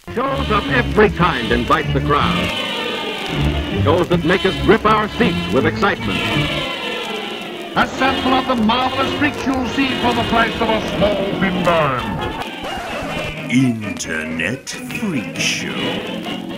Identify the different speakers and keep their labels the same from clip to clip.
Speaker 1: Shows of every kind invite the crowd. Shows that make us grip our seats with excitement.
Speaker 2: A sample of the marvelous freaks you'll see for the price of a small thin dime.
Speaker 3: Internet Freak Show.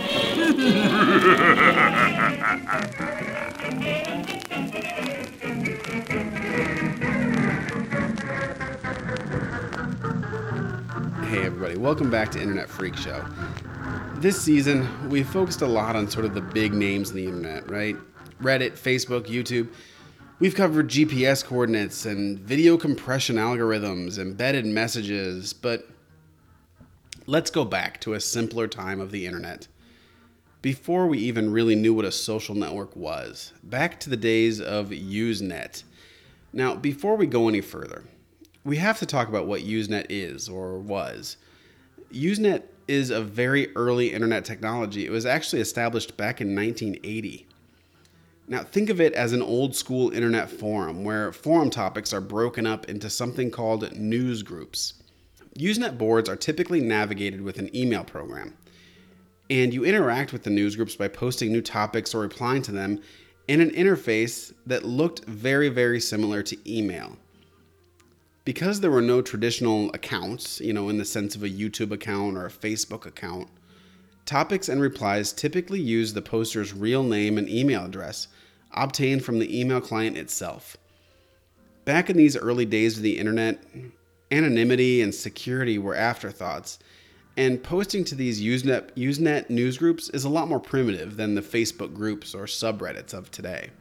Speaker 4: Hey everybody, welcome back to Internet Freak Show. This season, we focused a lot on sort of the big names in the internet, right? Reddit, Facebook, YouTube. We've covered GPS coordinates and video compression algorithms, embedded messages, but let's go back to a simpler time of the internet. Before we even really knew what a social network was, back to the days of Usenet. Now, before we go any further, we have to talk about what Usenet is, or was. Usenet is a very early internet technology. It was actually established back in 1980. Now, think of it as an old school internet forum, where forum topics are broken up into something called news groups. Usenet boards are typically navigated with an email program, and you interact with the news groups by posting new topics or replying to them in an interface that looked very, very similar to email. Because there were no traditional accounts, in the sense of a YouTube account or a Facebook account, topics and replies typically use the poster's real name and email address, obtained from the email client itself. Back in these early days of the internet, anonymity and security were afterthoughts, and posting to these Usenet news groups is a lot more primitive than the Facebook groups or subreddits of today.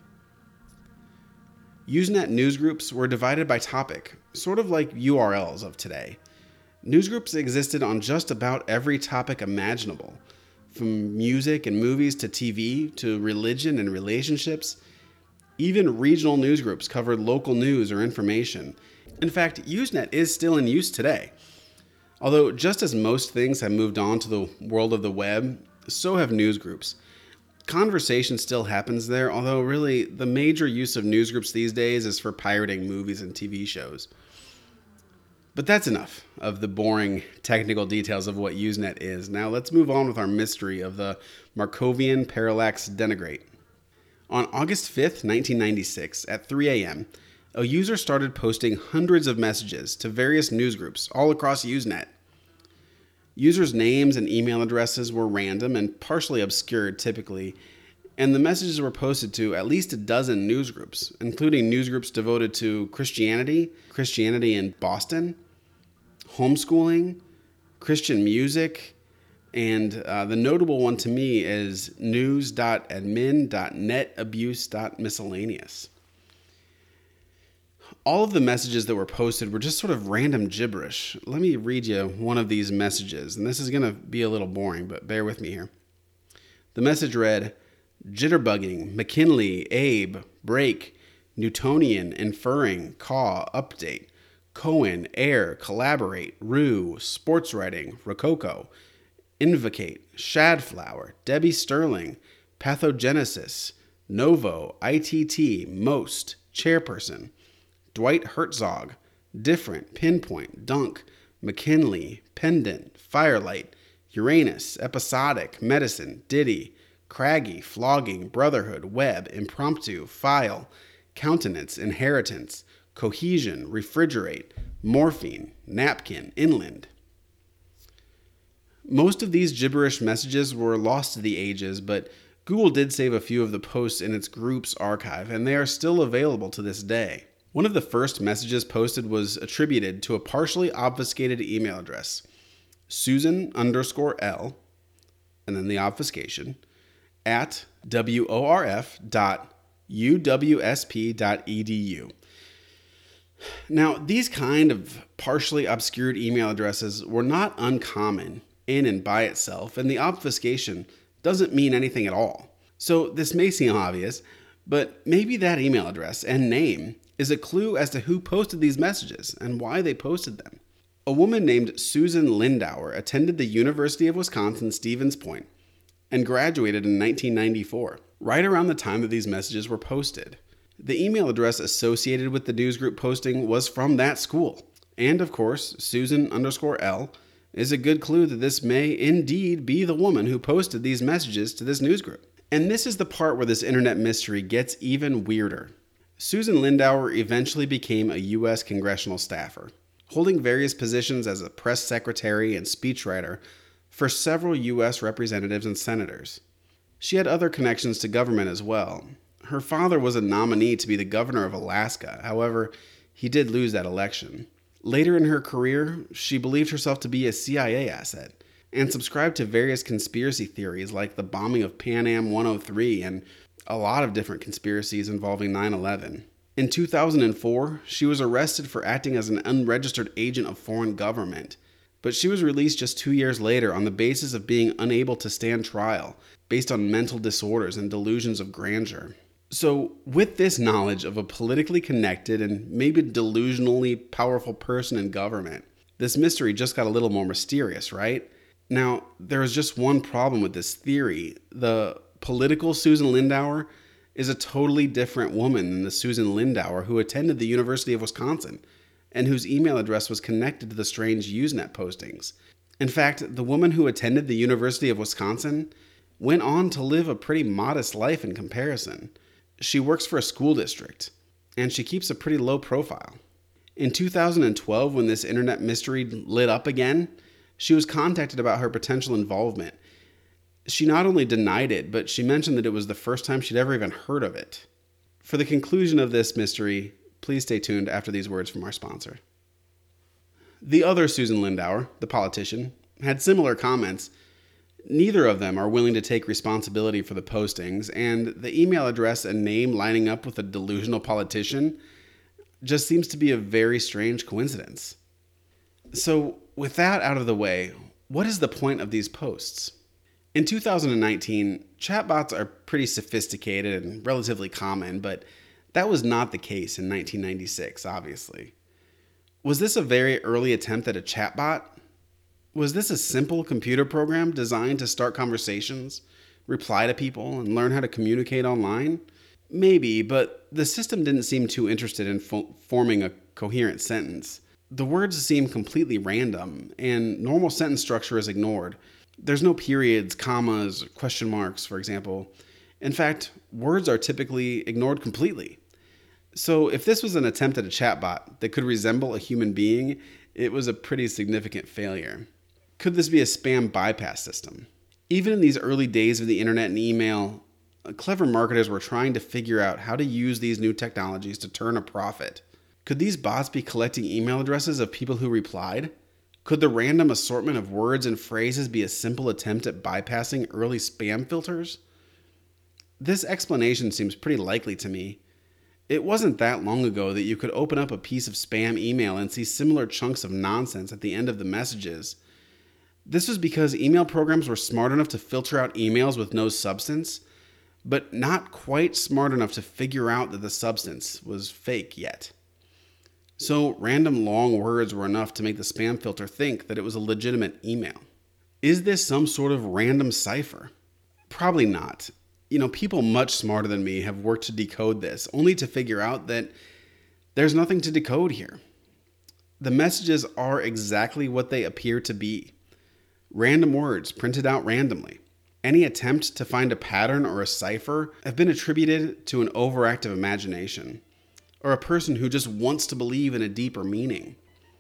Speaker 4: Usenet newsgroups were divided by topic, sort of like URLs of today. Newsgroups existed on just about every topic imaginable, from music and movies to TV to religion and relationships. Even regional newsgroups covered local news or information. In fact, Usenet is still in use today. Although just as most things have moved on to the world of the web, so have newsgroups. Conversation still happens there, although really the major use of newsgroups these days is for pirating movies and TV shows. But that's enough of the boring technical details of what Usenet is. Now let's move on with our mystery of the Markovian parallax denigrate. On August 5th, 1996, at 3 a.m., a user started posting hundreds of messages to various newsgroups all across Usenet. Users' names and email addresses were random and partially obscured typically, and the messages were posted to at least a dozen newsgroups, including newsgroups devoted to Christianity in Boston, homeschooling, Christian music, and the notable one to me is news.admin.netabuse.miscellaneous. All of the messages that were posted were just sort of random gibberish. Let me read you one of these messages, and this is going to be a little boring, but bear with me here. The message read, jitterbugging, McKinley, Abe, break, Newtonian, inferring, caw, update, Cohen, air, collaborate, rue, sports writing, rococo, invocate, shadflower, Debbie Sterling, pathogenesis, novo, ITT, most, chairperson, Dwight Herzog, different, pinpoint, dunk, McKinley, pendant, firelight, Uranus, episodic, medicine, ditty, craggy, flogging, brotherhood, web, impromptu, file, countenance, inheritance, cohesion, refrigerate, morphine, napkin, inland. Most of these gibberish messages were lost to the ages, but Google did save a few of the posts in its groups archive, and they are still available to this day. One of the first messages posted was attributed to a partially obfuscated email address, Susan_L, and then the obfuscation, at worf.uwsp.edu. Now, these kind of partially obscured email addresses were not uncommon in and by itself, and the obfuscation doesn't mean anything at all. So this may seem obvious, but maybe that email address and name is a clue as to who posted these messages and why they posted them. A woman named Susan Lindauer attended the University of Wisconsin-Stevens Point and graduated in 1994, right around the time that these messages were posted. The email address associated with the newsgroup posting was from that school. And of course, Susan_L is a good clue that this may indeed be the woman who posted these messages to this news group. And this is the part where this internet mystery gets even weirder. Susan Lindauer eventually became a U.S. congressional staffer, holding various positions as a press secretary and speechwriter for several U.S. representatives and senators. She had other connections to government as well. Her father was a nominee to be the governor of Alaska. However, he did lose that election. Later in her career, she believed herself to be a CIA asset and subscribed to various conspiracy theories like the bombing of Pan Am 103 and a lot of different conspiracies involving 9/11. In 2004, she was arrested for acting as an unregistered agent of foreign government, but she was released just 2 years later on the basis of being unable to stand trial based on mental disorders and delusions of grandeur. So, with this knowledge of a politically connected and maybe delusionally powerful person in government, this mystery just got a little more mysterious, right? Now, there is just one problem with this theory. The political Susan Lindauer is a totally different woman than the Susan Lindauer who attended the University of Wisconsin and whose email address was connected to the strange Usenet postings. In fact, the woman who attended the University of Wisconsin went on to live a pretty modest life in comparison. She works for a school district, and she keeps a pretty low profile. In 2012, when this internet mystery lit up again, she was contacted about her potential involvement. She not only denied it, but she mentioned that it was the first time she'd ever even heard of it. For the conclusion of this mystery, please stay tuned after these words from our sponsor. The other Susan Lindauer, the politician, had similar comments. Neither of them are willing to take responsibility for the postings, and the email address and name lining up with a delusional politician just seems to be a very strange coincidence. So, with that out of the way, what is the point of these posts? In 2019, chatbots are pretty sophisticated and relatively common, but that was not the case in 1996, obviously. Was this a very early attempt at a chatbot? Was this a simple computer program designed to start conversations, reply to people, and learn how to communicate online? Maybe, but the system didn't seem too interested in forming a coherent sentence. The words seem completely random, and normal sentence structure is ignored. There's no periods, commas, question marks, for example. In fact, words are typically ignored completely. So if this was an attempt at a chatbot that could resemble a human being, it was a pretty significant failure. Could this be a spam bypass system? Even in these early days of the internet and email, clever marketers were trying to figure out how to use these new technologies to turn a profit. Could these bots be collecting email addresses of people who replied? Could the random assortment of words and phrases be a simple attempt at bypassing early spam filters? This explanation seems pretty likely to me. It wasn't that long ago that you could open up a piece of spam email and see similar chunks of nonsense at the end of the messages. This was because email programs were smart enough to filter out emails with no substance, but not quite smart enough to figure out that the substance was fake yet. So random long words were enough to make the spam filter think that it was a legitimate email. Is this some sort of random cipher? Probably not. People much smarter than me have worked to decode this, only to figure out that there's nothing to decode here. The messages are exactly what they appear to be. Random words printed out randomly. Any attempt to find a pattern or a cipher have been attributed to an overactive imagination, or a person who just wants to believe in a deeper meaning.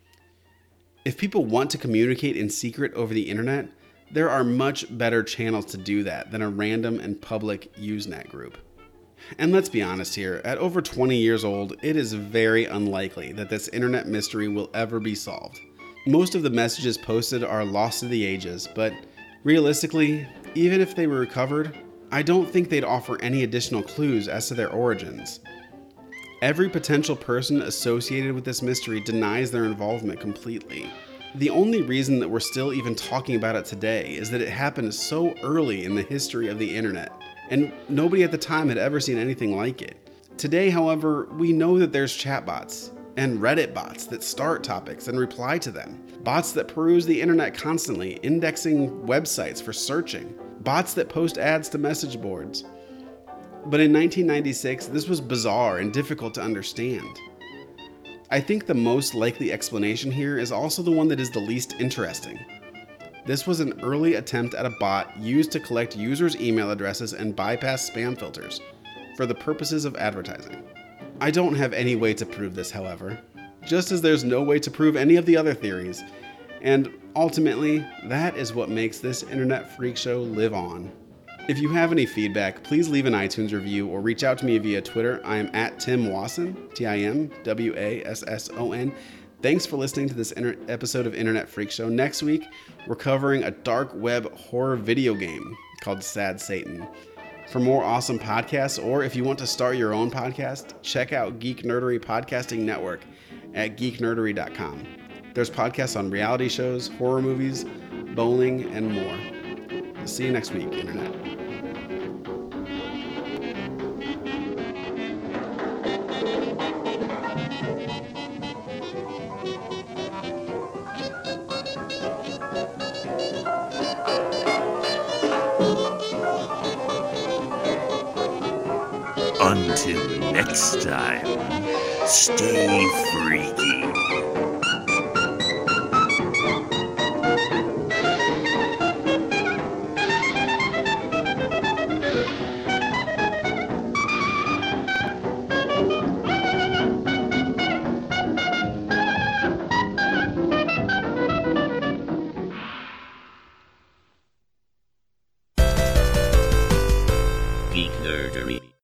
Speaker 4: If people want to communicate in secret over the internet, there are much better channels to do that than a random and public Usenet group. And let's be honest here, at over 20 years old, it is very unlikely that this internet mystery will ever be solved. Most of the messages posted are lost to the ages, but realistically, even if they were recovered, I don't think they'd offer any additional clues as to their origins. Every potential person associated with this mystery denies their involvement completely. The only reason that we're still even talking about it today is that it happened so early in the history of the internet, and nobody at the time had ever seen anything like it. Today, however, we know that there's chatbots and Reddit bots that start topics and reply to them, bots that peruse the internet constantly, indexing websites for searching, bots that post ads to message boards. But in 1996, this was bizarre and difficult to understand. I think the most likely explanation here is also the one that is the least interesting. This was an early attempt at a bot used to collect users' email addresses and bypass spam filters for the purposes of advertising. I don't have any way to prove this, however, just as there's no way to prove any of the other theories, and ultimately, that is what makes this Internet Freak Show live on. If you have any feedback, please leave an iTunes review or reach out to me via Twitter. I am at Tim Wasson, TimWasson. Thanks for listening to this episode of Internet Freak Show. Next week, we're covering a dark web horror video game called Sad Satan. For more awesome podcasts, or if you want to start your own podcast, check out Geek Nerdery Podcasting Network at geeknerdery.com. There's podcasts on reality shows, horror movies, bowling, and more. See you next week, Internet.
Speaker 3: Until next time, stay freaky.